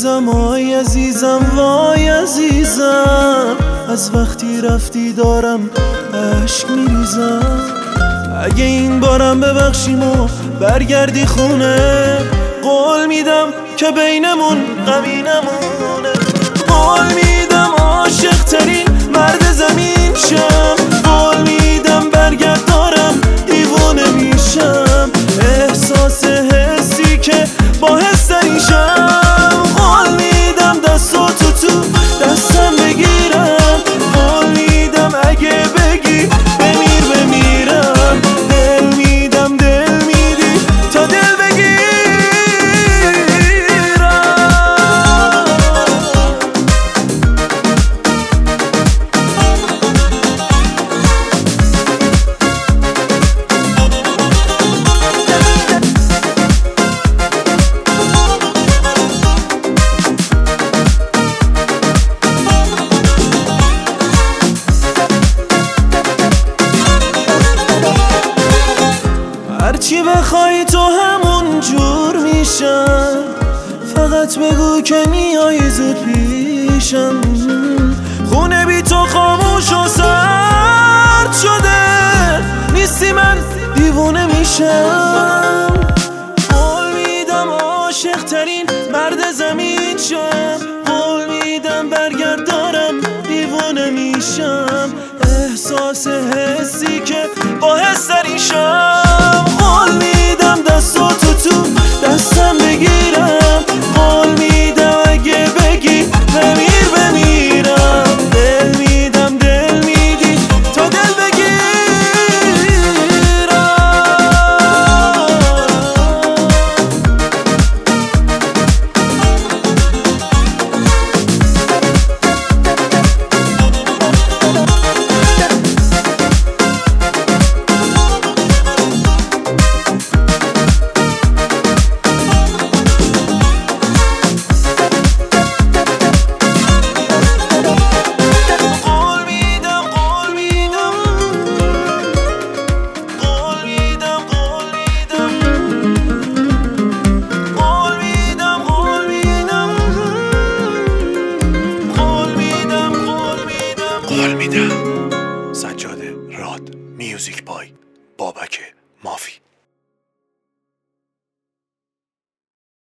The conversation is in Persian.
عزیزم آی عزیزم وای عزیزم، از وقتی رفتی دارم عشق میریزم. اگه این بارم ببخشیم و برگردی خونه، قول میدم که بینمون غمی نمونه. قول میدم عاشق ترین مرد زمین شم، قول میدم برگرد دارم دیوونه میشم. احساس حسی که با حس تریشم، قول میدم دستاتو تو دستم بگیرم. قول میدم اگه بگی بمیر بمیرم. دل میدم دل میدی تا دل بگیرم. هرچی بخوای تو همون جور میشم، فقط بگو که میای زود پیشم. خونه بی تو خاموش و سرد شده، نیستی من دیوونه میشم. قول میدم عاشق ترین مرد زمین شم، قول میدم برگرد دارم دیوونه میشم. احساس حسی که با حس تریشم، قول میدم دستاتو تو دستم بگیرم. قول میدم اگه بگی بمیر بمیرم. دل میدم دل میدی تا دل بگیرم. قول میدم. سجاده راد میوزیک بای بابک